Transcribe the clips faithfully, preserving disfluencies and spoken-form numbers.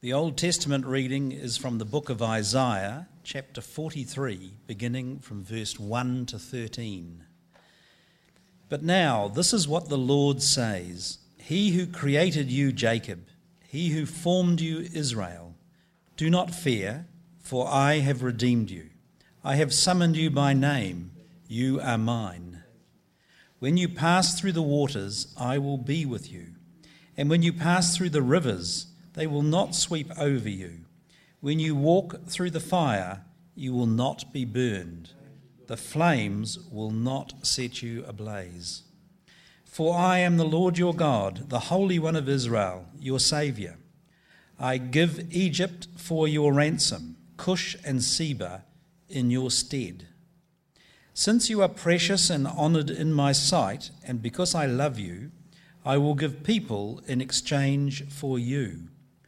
The Old Testament reading is from the book of Isaiah, chapter forty-three, beginning from verse one to thirteen. But now, this is what the Lord says, He who created you, Jacob, He who formed you, Israel, do not fear, for I have redeemed you. I have summoned you by name, you are mine. When you pass through the waters, I will be with you. And when you pass through the rivers, they will not sweep over you. When you walk through the fire, you will not be burned. The flames will not set you ablaze. For I am the Lord your God, the Holy One of Israel, your Saviour. I give Egypt for your ransom, Cush and Seba in your stead. Since you are precious and honoured in my sight, and because I love you, I will give people in exchange for you,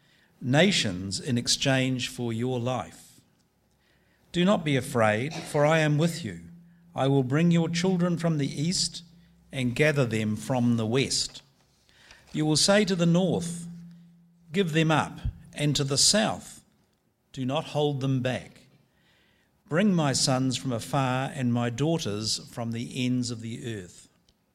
nations in exchange for your life. Do not be afraid, for I am with you. I will bring your children from the east and gather them from the west. You will say to the north, give them up, and to the south, do not hold them back. Bring my sons from afar and my daughters from the ends of the earth.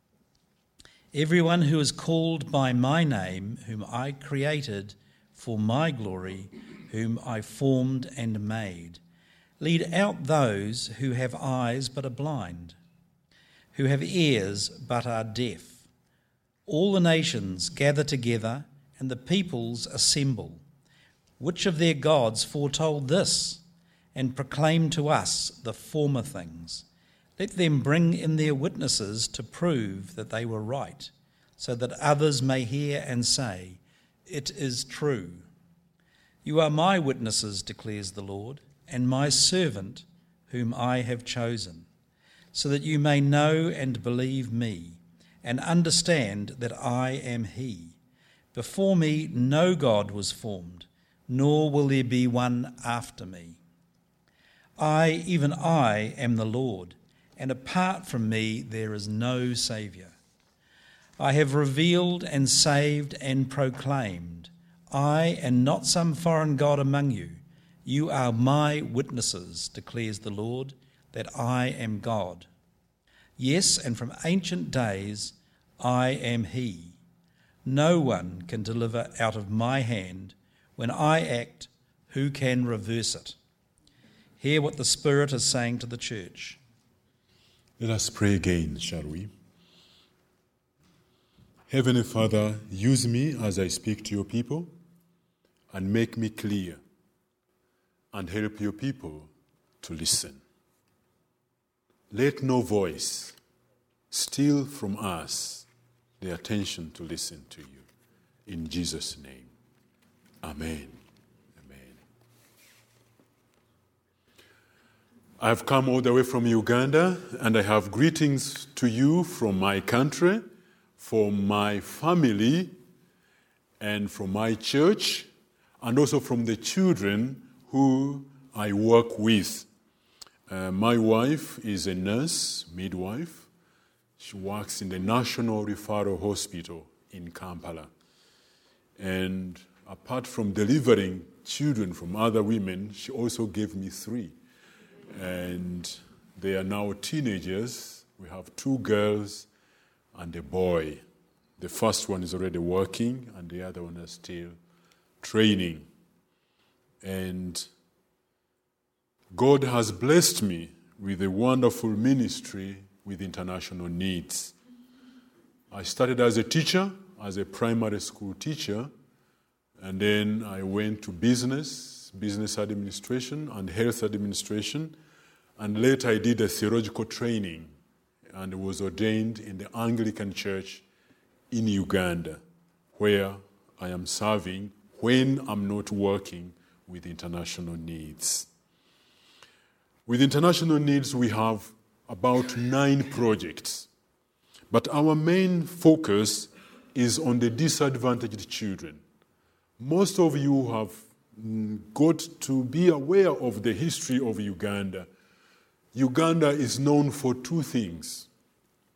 Everyone who is called by my name, whom I created for my glory, whom I formed and made. Lead out those who have eyes but are blind, who have ears but are deaf. All the nations gather together and the peoples assemble. Which of their gods foretold this and proclaimed to us the former things? Let them bring in their witnesses to prove that they were right, so that others may hear and say, it is true. You are my witnesses, declares the Lord, and my servant whom I have chosen, so that you may know and believe me, and understand that I am he. Before me no God was formed, nor will there be one after me. I, even I, am the Lord, and apart from me there is no Saviour. I have revealed and saved and proclaimed. I, and not some foreign god among you. You are my witnesses, declares the Lord, that I am God. Yes, and from ancient days I am he. No one can deliver out of my hand. When I act, who can reverse it? Hear what the Spirit is saying to the church. Let us pray again, shall we? Heavenly Father, use me as I speak to your people and make me clear and help your people to listen. Let no voice steal from us the attention to listen to you. In Jesus' name, amen. Amen. I've come all the way from Uganda, and I have greetings to you from my country, from my family, and from my church, and also from the children who I work with. Uh, my wife is a nurse, midwife. She works in the National Referral Hospital in Kampala. And apart from delivering children from other women, she also gave me three. And they are now teenagers. We have two girls and a boy. The first one is already working, and the other one is still training. And God has blessed me with a wonderful ministry with international needs. I started as a teacher, as a primary school teacher, and then I went to business, business administration and health administration, and later I did a theological training and was ordained in the Anglican Church in Uganda, where I am serving when I'm not working with international needs. With international needs, we have about nine projects, but our main focus is on the disadvantaged children. Most of you have got to be aware of the history of Uganda. Uganda is known for two things,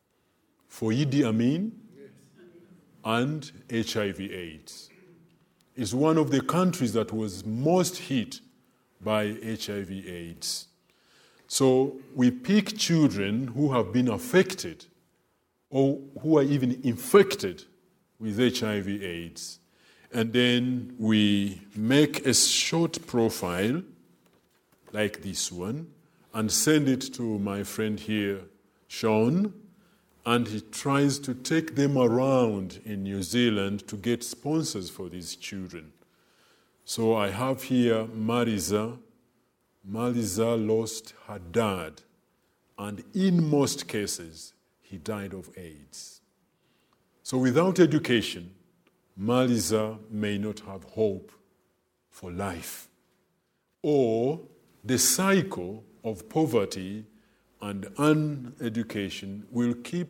for Idi Amin and H I V AIDS. is one of the countries that was most hit by H I V AIDS. So we pick children who have been affected or who are even infected with H I V AIDS. And then we make a short profile like this one and send it to my friend here, Sean, and he tries to take them around in New Zealand to get sponsors for these children. So I have here Marisa. Marisa lost her dad, and in most cases, he died of AIDS. So without education, Marisa may not have hope for life. Or the cycle of poverty and uneducation will keep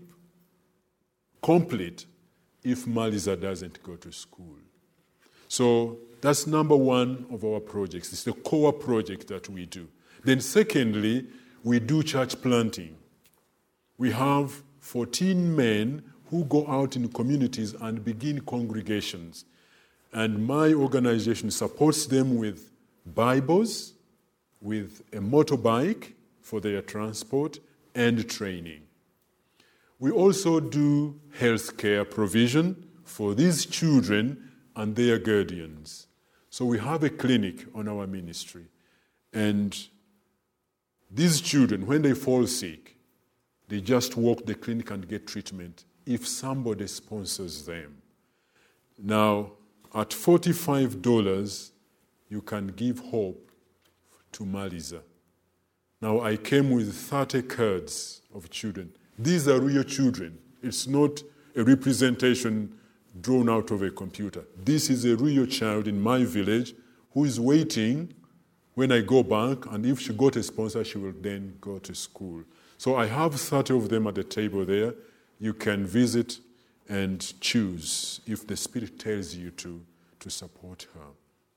complete if Marisa doesn't go to school. So that's number one of our projects. It's the core project that we do. Then secondly, we do church planting. We have fourteen men who go out in communities and begin congregations. And my organization supports them with Bibles, with a motorbike for their transport, and training. We also do health care provision for these children and their guardians. So we have a clinic on our ministry. And these children, when they fall sick, they just walk the clinic and get treatment if somebody sponsors them. Now, at forty-five dollars, you can give hope to Marisa. Now, I came with thirty cards of children. These are real children. It's not a representation drawn out of a computer. This is a real child in my village who is waiting when I go back, and if she got a sponsor, she will then go to school. So I have thirty of them at the table there. You can visit and choose if the Spirit tells you to, to support her.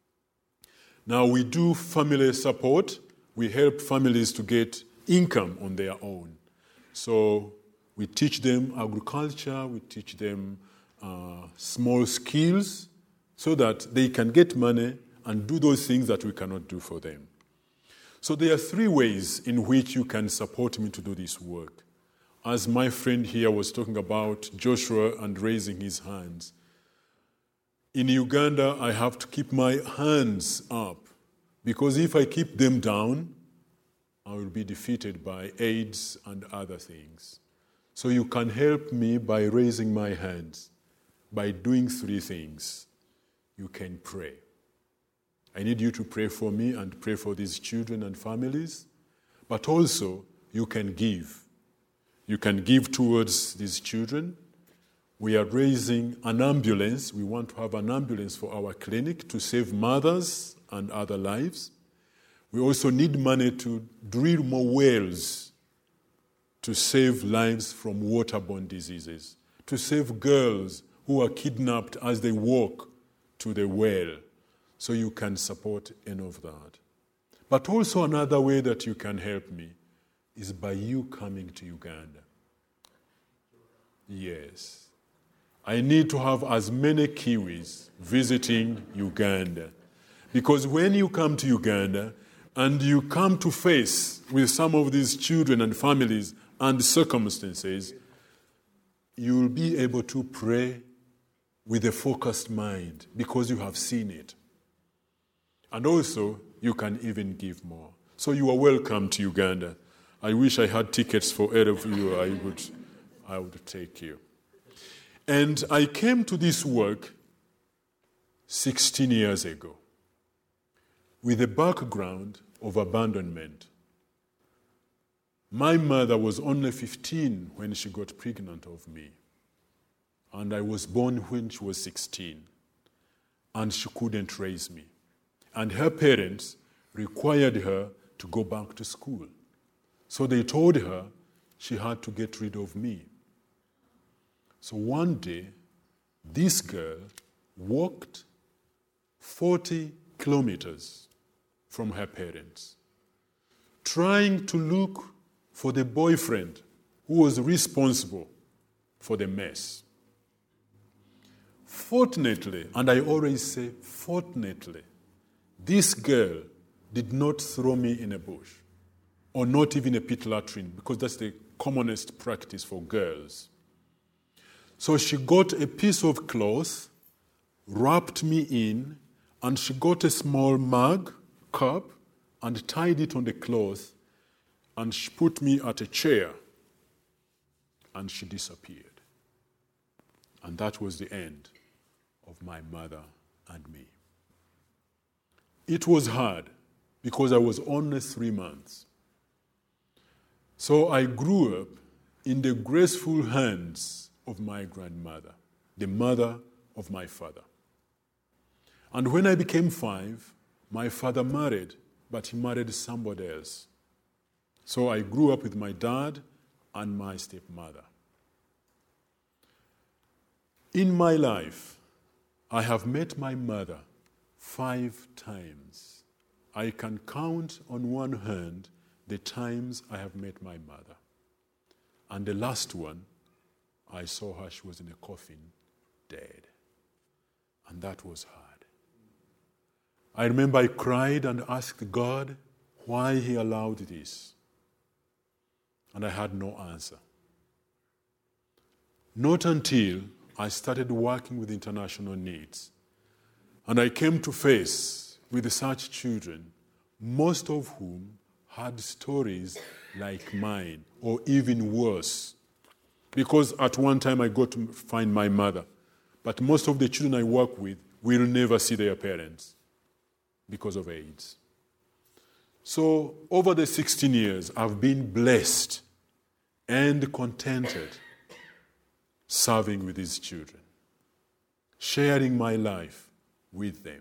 Now, we do family support. We help families to get income on their own. So we teach them agriculture, we teach them uh, small skills so that they can get money and do those things that we cannot do for them. So there are three ways in which you can support me to do this work. As my friend here was talking about Joshua and raising his hands. In Uganda, I have to keep my hands up because if I keep them down, I will be defeated by AIDS and other things. So you can help me by raising my hands, by doing three things. You can pray. I need you to pray for me and pray for these children and families, but also you can give. You can give towards these children. We are raising an ambulance. We want to have an ambulance for our clinic to save mothers and other lives. We also need money to drill more wells to save lives from waterborne diseases, to save girls who are kidnapped as they walk to the well. So you can support any of that. But also another way that you can help me is by you coming to Uganda. Yes. I need to have as many Kiwis visiting Uganda. Because when you come to Uganda and you come to face with some of these children and families and circumstances, you will be able to pray with a focused mind because you have seen it. And also, you can even give more. So you are welcome to Uganda. I wish I had tickets for all of you. I would, I would take you. And I came to this work sixteen years ago with a background of abandonment. My mother was only fifteen when she got pregnant of me. And I was born when she was sixteen. And she couldn't raise me. And her parents required her to go back to school. So they told her she had to get rid of me. So one day, this girl walked forty kilometers from her parents, trying to look for the boyfriend who was responsible for the mess. Fortunately, and I always say fortunately, this girl did not throw me in a bush, or not even a pit latrine, because that's the commonest practice for girls. So she got a piece of cloth, wrapped me in, and she got a small mug, cup, and tied it on the cloth, and she put me at a chair, and she disappeared. And that was the end of my mother and me. It was hard because I was only three months. So I grew up in the graceful hands of my grandmother, the mother of my father. And when I became five, my father married, but he married somebody else. So I grew up with my dad and my stepmother. In my life, I have met my mother five times. I can count on one hand the times I have met my mother. And the last one, I saw her, she was in a coffin, dead. And that was hard. I remember I cried and asked God why he allowed this. And I had no answer. Not until I started working with international needs. And I came to face with such children, most of whom had stories like mine, or even worse. Because at one time I got to find my mother. But most of the children I work with will never see their parents because of AIDS. So over the sixteen years, I've been blessed and contented serving with these children, sharing my life with them,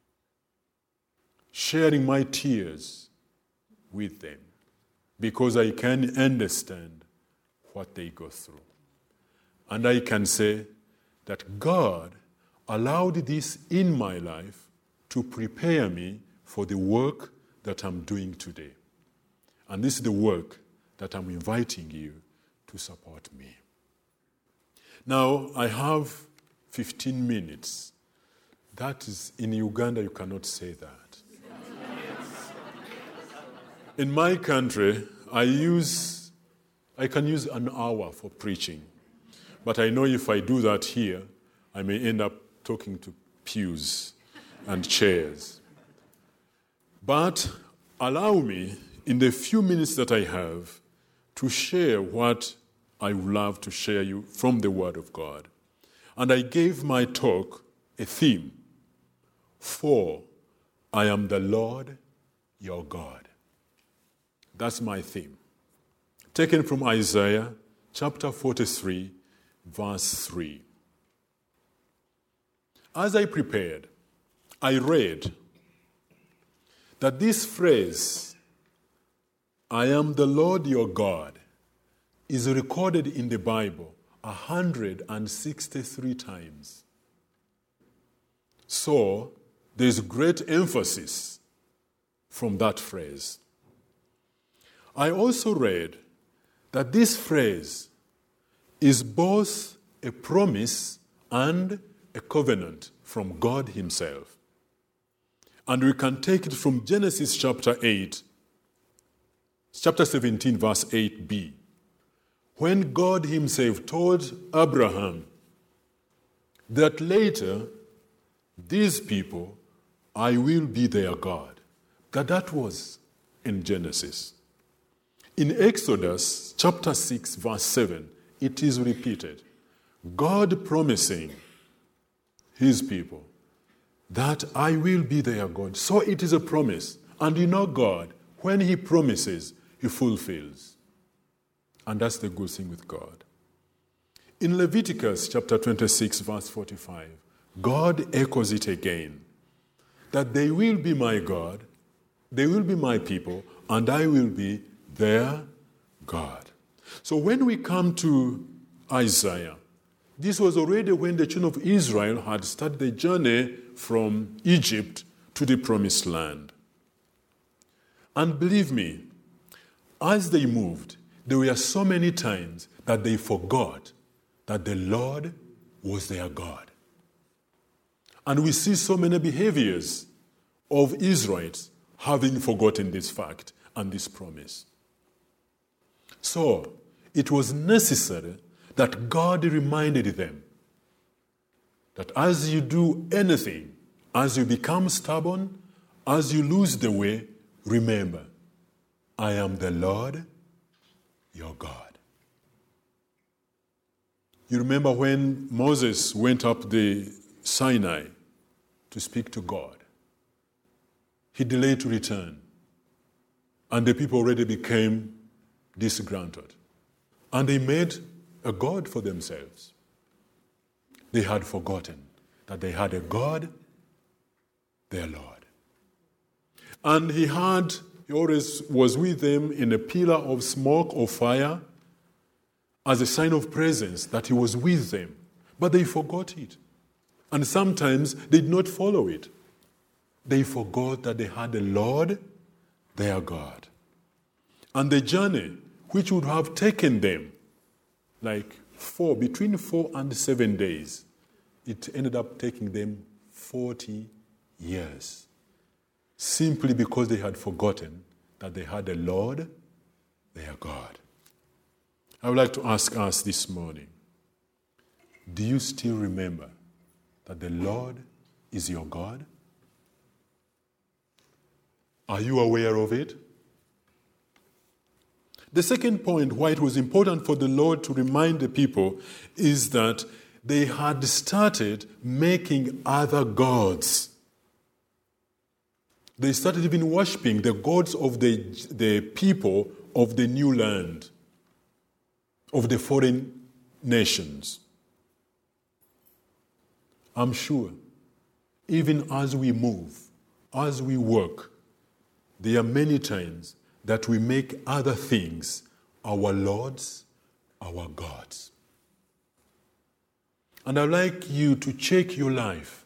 sharing my tears with them, because I can understand what they go through. And I can say that God allowed this in my life to prepare me for the work that I'm doing today. And this is the work that I'm inviting you to support me. Now, I have fifteen minutes. That is, in Uganda, you cannot say that. In my country, I use, I can use an hour for preaching. But I know if I do that here, I may end up talking to pews and chairs. But allow me, in the few minutes that I have, to share what I would love to share you from the Word of God. And I gave my talk a theme, for I am the Lord your God. That's my theme. Taken from Isaiah chapter forty-three, verse three. As I prepared, I read that this phrase, I am the Lord your God, is recorded in the Bible one hundred sixty-three times. So, there's great emphasis from that phrase. I also read that this phrase is both a promise and a covenant from God himself. And we can take it from Genesis chapter eight, chapter seventeen, verse eight b. When God himself told Abraham that later these people, I will be their God. That that was in Genesis. In Exodus chapter six, verse seven, it is repeated. God promising his people that I will be their God. So it is a promise. And you know God, when he promises, he fulfills. And that's the good thing with God. In Leviticus chapter twenty-six, verse forty-five, God echoes it again, that they will be my God, they will be my people, and I will be their God. So when we come to Isaiah, this was already when the children of Israel had started the journey from Egypt to the promised land. And believe me, as they moved, there were so many times that they forgot that the Lord was their God. And we see so many behaviors of Israelites having forgotten this fact and this promise. So, it was necessary that God reminded them that as you do anything, as you become stubborn, as you lose the way, remember, I am the Lord, your God. You remember when Moses went up the Sinai to speak to God. He delayed to return. And the people already became disgruntled. And they made a God for themselves. They had forgotten that they had a God, their Lord. And he had, he always was with them in a pillar of smoke or fire as a sign of presence that he was with them. But they forgot it. And sometimes they did not follow it. They forgot that they had a Lord, their God. And the journey, which would have taken them like four, between four and seven days, it ended up taking them forty years. Simply because they had forgotten that they had a Lord, their God. I would like to ask us this morning, do you still remember that the Lord is your God? Are you aware of it? The second point why it was important for the Lord to remind the people is that they had started making other gods. They started even worshipping the gods of the, the people of the new land, of the foreign nations. I'm sure, even as we move, as we work, there are many times that we make other things our lords, our gods. And I'd like you to check your life.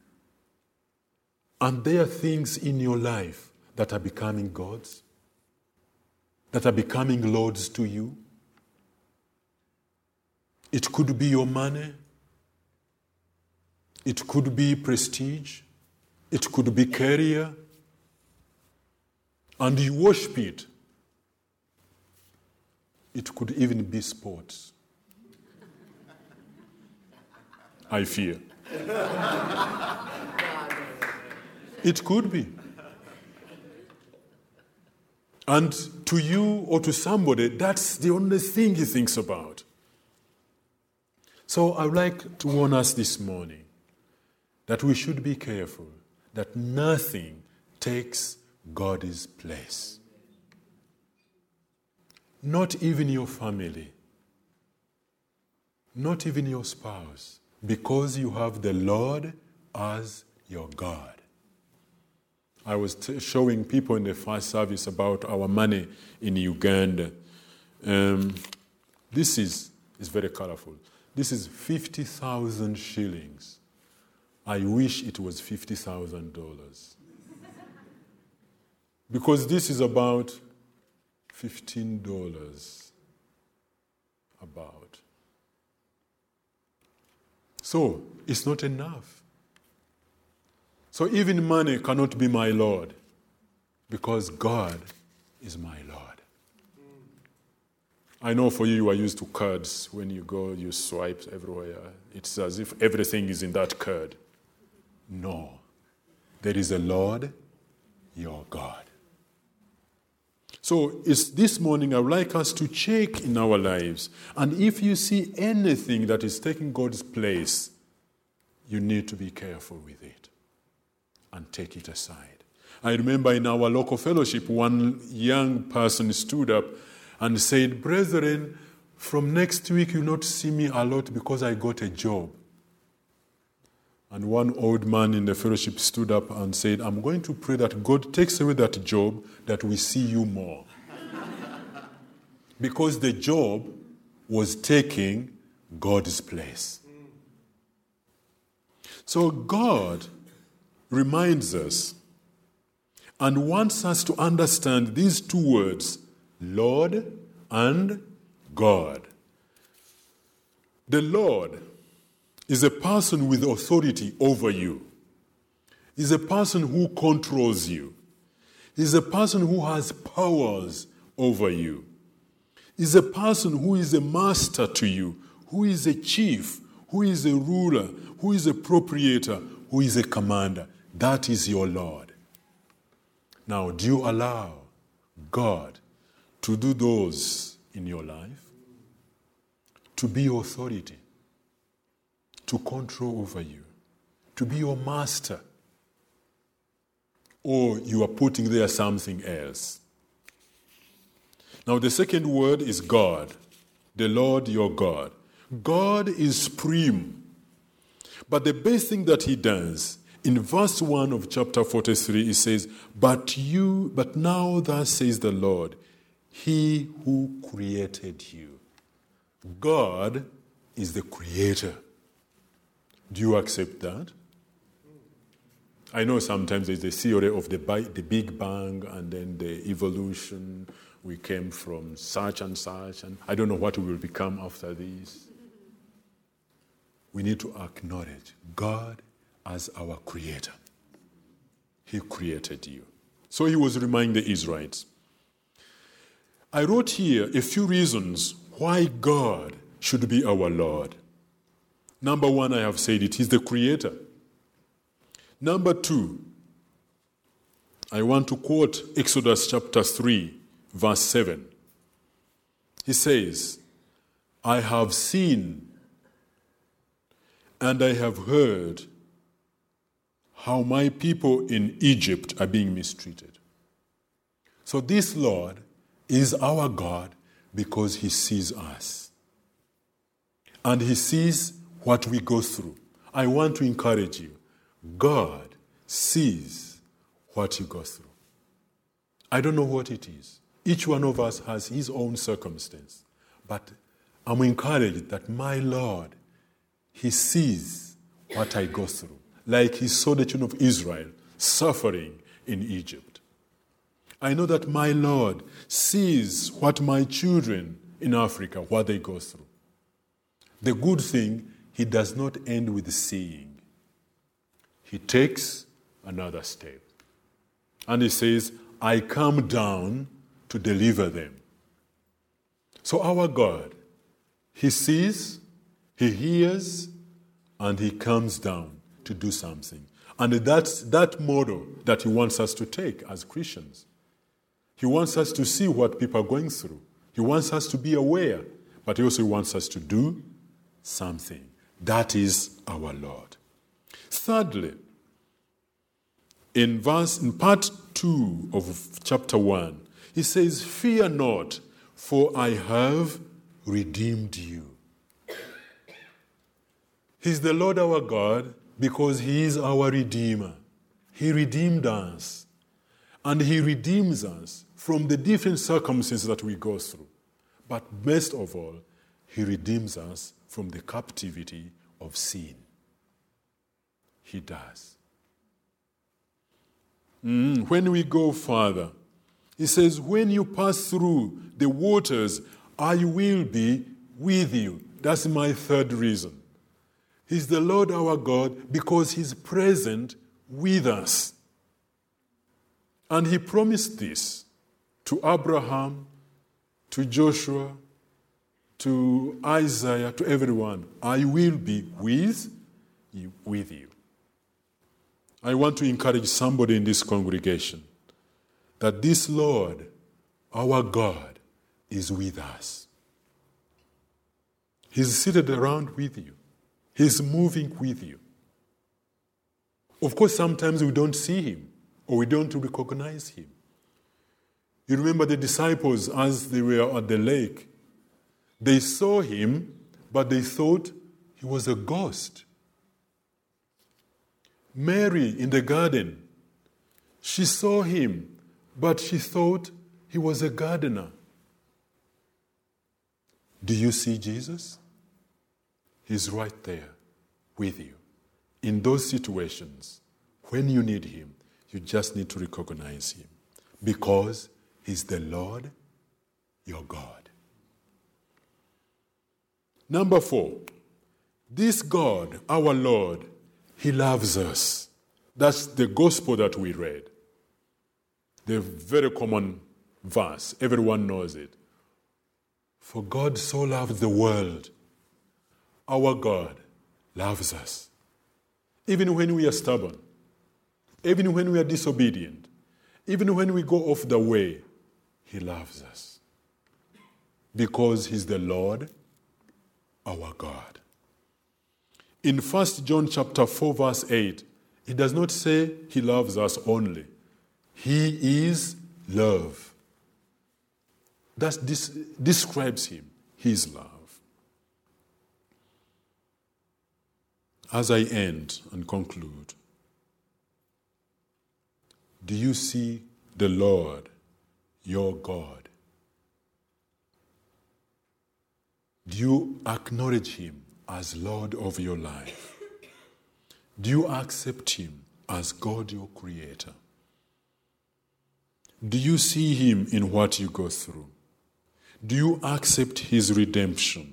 And there are things in your life that are becoming gods, that are becoming lords to you. It could be your money. It could be prestige. It could be career. And you worship it. It could even be sports. I fear. It could be. And to you or to somebody, that's the only thing he thinks about. So I would like to warn us this morning that we should be careful that nothing takes God's place. Not even your family. Not even your spouse. Because you have the Lord as your God. I was t- showing people in the first service about our money in Uganda. Um, this is, is very colorful. This is fifty thousand shillings. I wish it was fifty thousand dollars. Because this is about fifteen dollars. About. So, it's not enough. So even money cannot be my Lord, because God is my Lord. I know for you, you are used to cards. When you go, you swipe everywhere. It's as if everything is in that card. No. There is a Lord, your God. So it's this morning I would like us to check in our lives. And if you see anything that is taking God's place, you need to be careful with it and take it aside. I remember in our local fellowship, one young person stood up and said, "Brethren, from next week you'll not see me a lot because I got a job." And one old man in the fellowship stood up and said, "I'm going to pray that God takes away that job, that we see you more." Because the job was taking God's place. So God reminds us and wants us to understand these two words, Lord and God. The Lord is a person with authority over you. He's a person who controls you. He's a person who has powers over you. He's a person who is a master to you, who is a chief, who is a ruler, who is a proprietor, who is a commander. That is your Lord. Now, do you allow God to do those in your life? To be your authority, to control over you, to be your master? Or you are putting there something else? Now, the second word is God, the Lord your God. God is supreme. But the best thing that he does, in verse one of chapter forty-three, he says, But you, but now thus says the Lord, he who created you. God is the creator. Do you accept that? I know sometimes there's the theory of the, the Big Bang and then the evolution. We came from such and such, and I don't know what we will become after this. We need to acknowledge God as our creator. He created you. So he was reminding the Israelites. I wrote here a few reasons why God should be our Lord. Number one, I have said it, he's the creator. Number two, I want to quote Exodus chapter three, verse seven. He says, I have seen and I have heard how my people in Egypt are being mistreated. So this Lord is our God because he sees us. And he sees what we go through. I want to encourage you. God sees what you go through. I don't know what it is. Each one of us has his own circumstance. But I'm encouraged that my Lord, he sees what I go through. Like he saw the children of Israel suffering in Egypt. I know that my Lord sees what my children in Africa, what they go through. The good thing, he does not end with seeing. He takes another step. And he says, I come down to deliver them. So our God, he sees, he hears, and he comes down to do something. And that's that model that he wants us to take as Christians. He wants us to see what people are going through. He wants us to be aware, but he also wants us to do something. That is our Lord. Thirdly, in verse in part two of chapter one, he says, Fear not, for I have redeemed you. He's the Lord our God because he is our Redeemer. He redeemed us. And he redeems us from the different circumstances that we go through. But best of all, he redeems us from the captivity of sin. He does. Mm, when we go further, he says, when you pass through the waters, I will be with you. That's my third reason. He's the Lord our God because he's present with us. And he promised this to Abraham, to Joshua, to Isaiah, to everyone. I will be with you. With you. I want to encourage somebody in this congregation that this Lord, our God, is with us. He's seated around with you. He's moving with you. Of course, sometimes we don't see him or we don't recognize him. You remember the disciples as they were at the lake. They saw him, but they thought he was a ghost. Mary in the garden, she saw him, but she thought he was a gardener. Do you see Jesus? He's right there with you. In those situations, when you need him, you just need to recognize him because he's the Lord, your God. Number four, this God, our Lord, he loves us. That's the gospel that we read. The very common verse. Everyone knows it. For God so loved the world. Our God loves us. Even when we are stubborn. Even when we are disobedient. Even when we go off the way. He loves us. Because He's the Lord, our God. In First John chapter four, verse eight, it does not say He loves us only. He is love. That this describes Him, His love. As I end and conclude, do you see the Lord, your God? Do you acknowledge Him as Lord of your life? Do you accept Him as God, your Creator? Do you see Him in what you go through? Do you accept His redemption?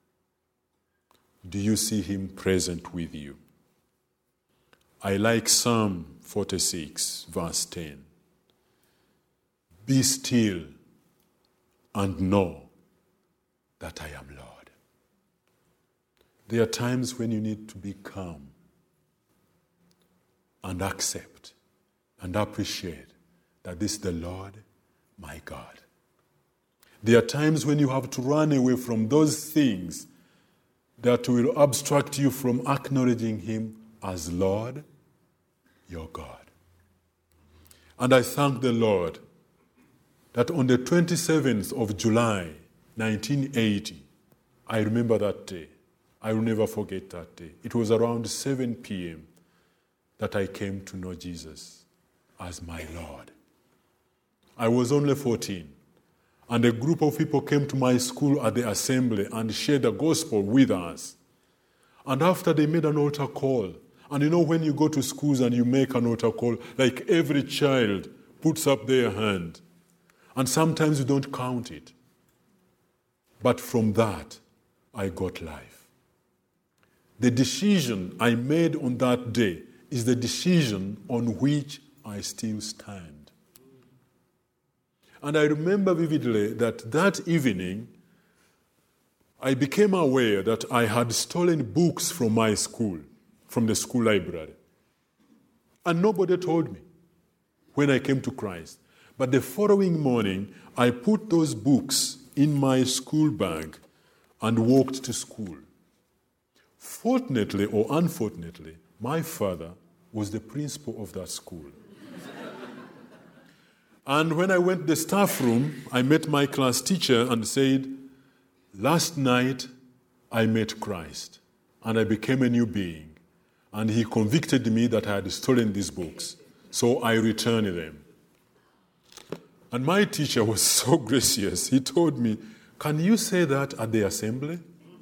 Do you see Him present with you? I like Psalm forty-six, verse ten. Be still and know that I am Lord. There are times when you need to be calm and accept and appreciate that this is the Lord, my God. There are times when you have to run away from those things that will obstruct you from acknowledging Him as Lord, your God. And I thank the Lord that on the twenty-seventh of July, nineteen eighty, I remember that day. I will never forget that day. It was around seven p.m. that I came to know Jesus as my Lord. I was only fourteen, and a group of people came to my school at the assembly and shared the gospel with us. And after they made an altar call, and you know when you go to schools and you make an altar call, like every child puts up their hand, and sometimes you don't count it. But from that, I got life. The decision I made on that day is the decision on which I still stand. And I remember vividly that that evening, I became aware that I had stolen books from my school, from the school library. And nobody told me when I came to Christ. But the following morning, I put those books in my school bag and walked to school. Fortunately or unfortunately, my father was the principal of that school. And when I went to the staff room, I met my class teacher and said, last night I met Christ and I became a new being. And he convicted me that I had stolen these books. So I returned them. And my teacher was so gracious. He told me, can you say that at the assembly?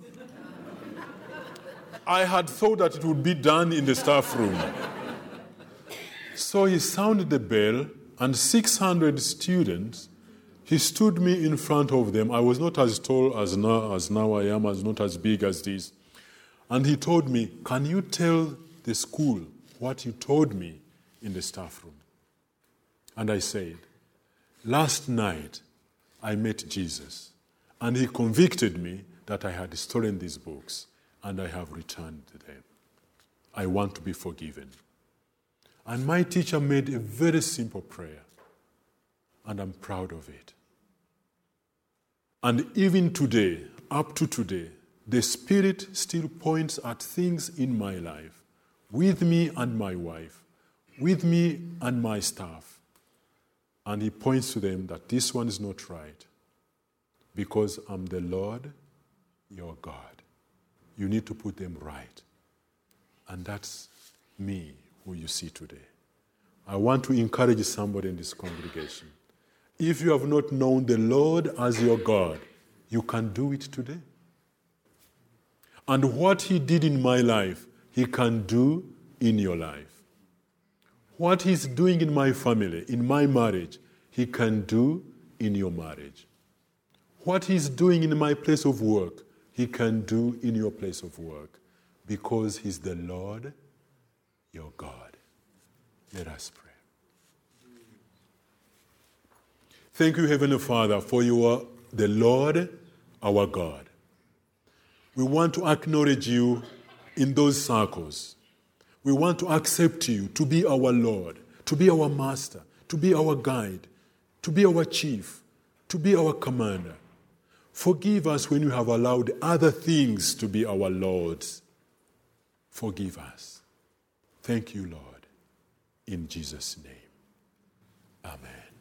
I had thought that it would be done in the staff room. So he sounded the bell, and six hundred students, he stood me in front of them. I was not as tall as now, as now I am, as not as big as this. And he told me, can you tell the school what you told me in the staff room? And I said, last night I met Jesus, and he convicted me that I had stolen these books, and I have returned them. I want to be forgiven. And my teacher made a very simple prayer, and I'm proud of it. And even today, up to today, the Spirit still points at things in my life, with me and my wife, with me and my staff. And he points to them that this one is not right, because I'm the Lord, your God. You need to put them right. And that's me, who you see today. I want to encourage somebody in this congregation. If you have not known the Lord as your God, you can do it today. And what he did in my life, he can do in your life. What he's doing in my family, in my marriage, he can do in your marriage. What he's doing in my place of work, he can do in your place of work, because he's the Lord, your God. Let us pray. Thank you, Heavenly Father, for you are the Lord, our God. We want to acknowledge you in those circles. We want to accept you to be our Lord, to be our master, to be our guide, to be our chief, to be our commander. Forgive us when we have allowed other things to be our lords. Forgive us. Thank you, Lord. In Jesus' name. Amen.